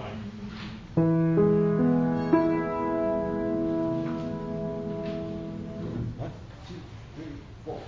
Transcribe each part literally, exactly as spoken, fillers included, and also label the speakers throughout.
Speaker 1: One, two, three, four.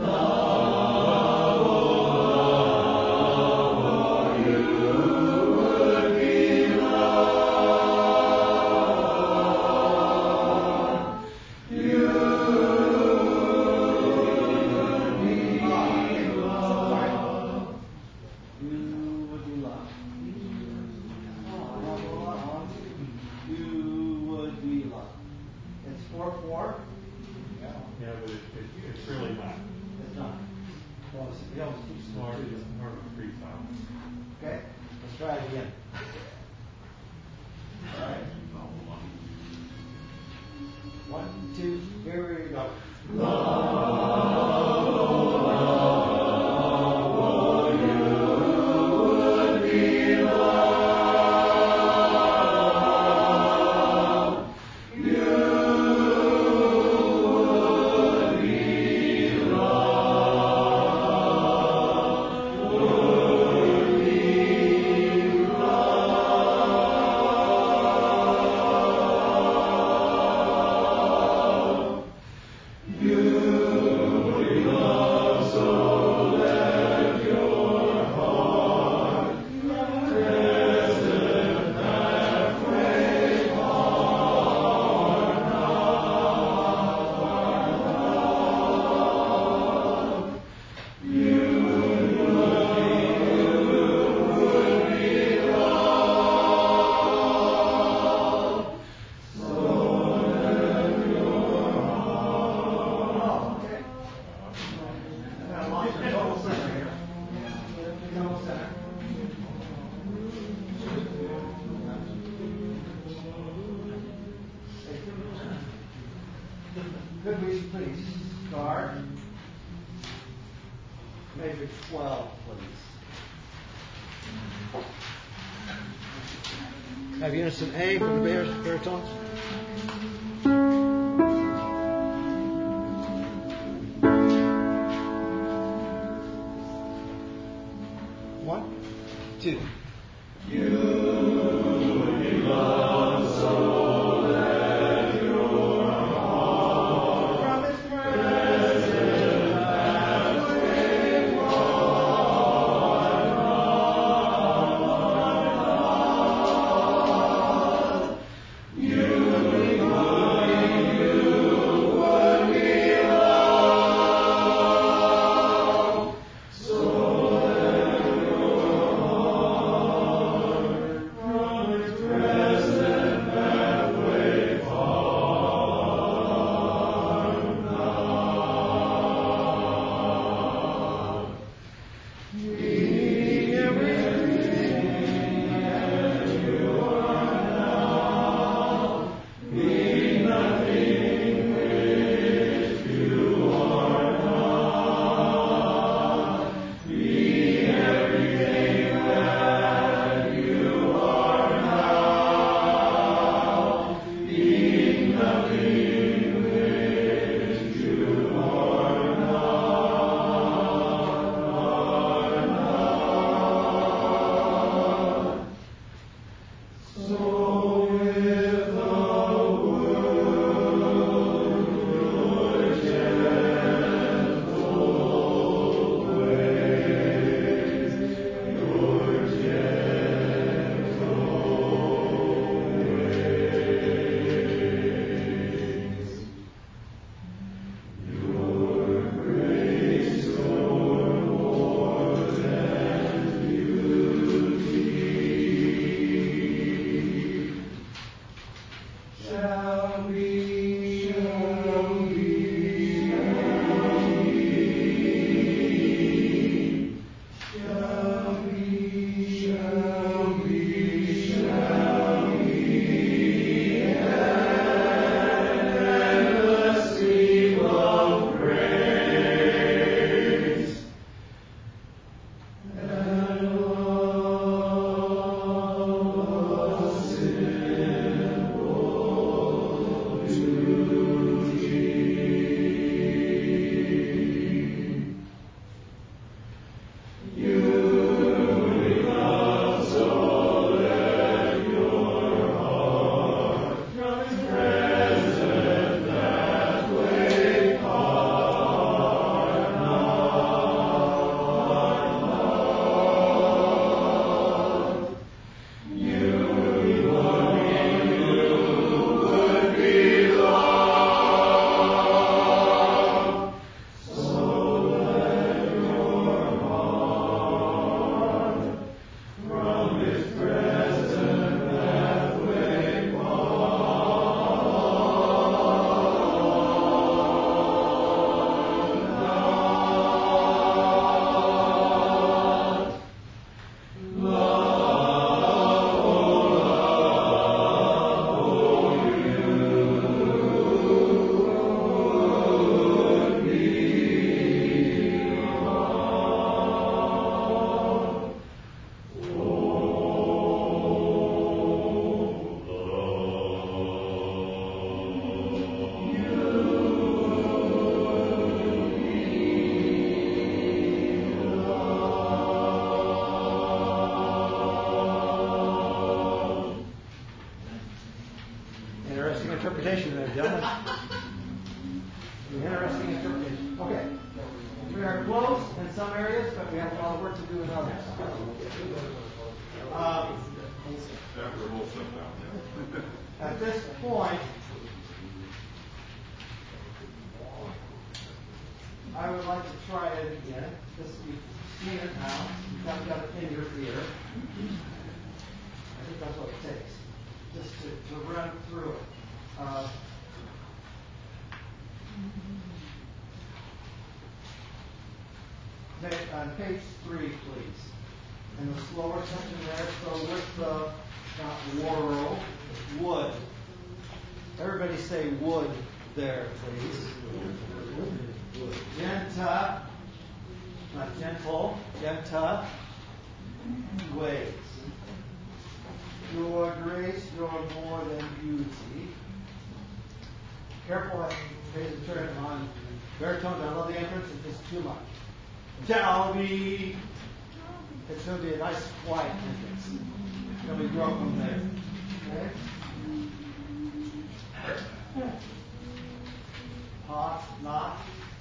Speaker 2: Yeah, but it, it, it's really not.
Speaker 1: It's not. Well, it's, it almost keeps
Speaker 2: It's more,
Speaker 1: two.
Speaker 2: it's more of a freestyle.
Speaker 1: Okay, let's try it again. All right. One, two, here we go. Could we please start? Measure twelve, please. Have unison A for the bears, baritones? One, two.
Speaker 3: You
Speaker 1: interpretation there, gentlemen. Interesting interpretation. Okay. We are close in some areas, but we have a lot of work to do in others. Um,
Speaker 2: After a whole stuff down.
Speaker 1: at this point, I would like to try it again. This, you've seen it now. You've got, got it in your ear. I think that's what it takes, just to, to run through it. Uh, on page three, please. In the slower section there, so with the not world, would. Everybody say would there, please. Genta, not gentle, genta, ways. Your grace, your more than beauty. Careful, I made the turn on baritone. I love the entrance, it's just too much. Tell me. It's going to be a nice, quiet entrance. Then we grow from there. Okay? Hot, not.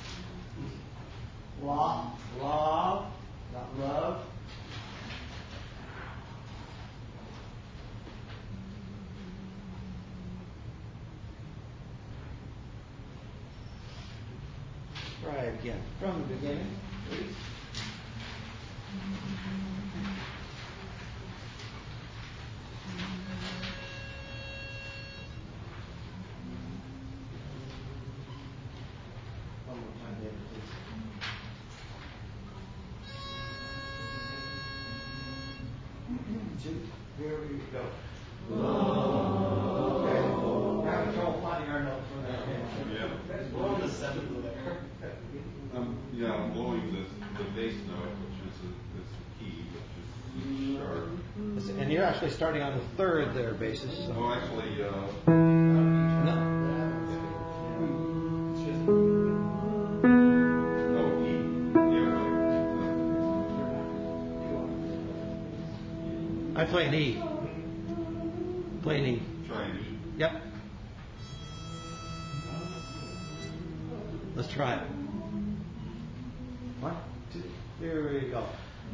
Speaker 1: Law, love, not love. Try it again. From the beginning, please. One more time, David, please. Two. Here we go. Okay. We're having trouble finding our notes from that.
Speaker 2: Yeah.
Speaker 3: Blow the seventh there.
Speaker 2: Um, yeah, I'm blowing the, the bass note, which is a, is the key, which is sharp.
Speaker 1: And you're actually starting on the third there, basis. So.
Speaker 2: Oh, actually, uh,
Speaker 1: No.
Speaker 2: oh, E. Yeah,
Speaker 1: I play an E. Play an E.
Speaker 2: right. Try an E.
Speaker 1: Yep. Let's try it. One, two, here we go.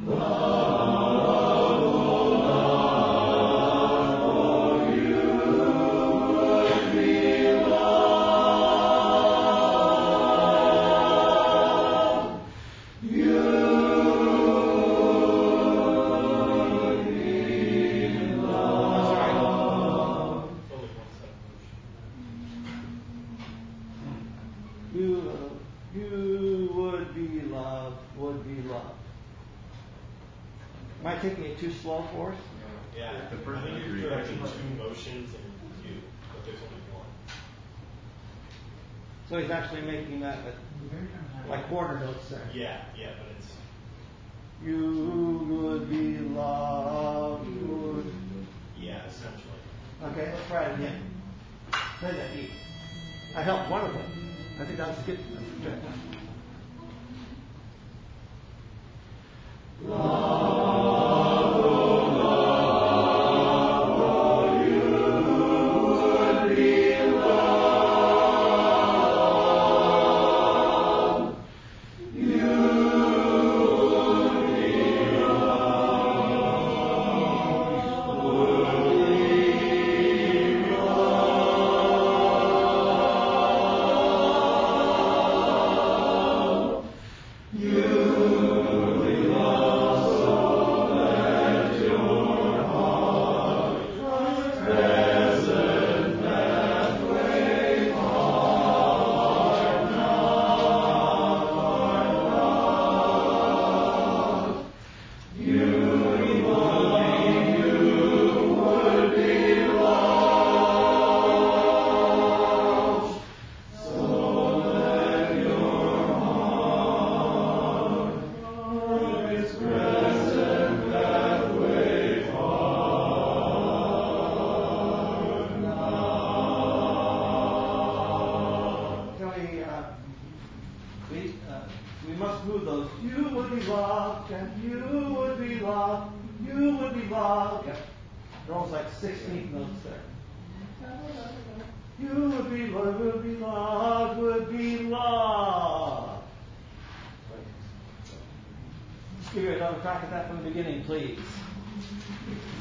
Speaker 1: Taking it too slow for us?
Speaker 3: Yeah,
Speaker 2: The first
Speaker 3: I think
Speaker 2: degree.
Speaker 3: you're correcting two motions and you, but there's only one.
Speaker 1: So he's actually making that a, like quarter notes there.
Speaker 3: Yeah, yeah, but it's.
Speaker 1: You would be loved. Would.
Speaker 3: Yeah, essentially.
Speaker 1: Okay, let's try it again. Play that E. I helped one of them. I think that's good. That's good. You would be loved, would be loved, would be loved. Let's give you another crack at that from the beginning, please.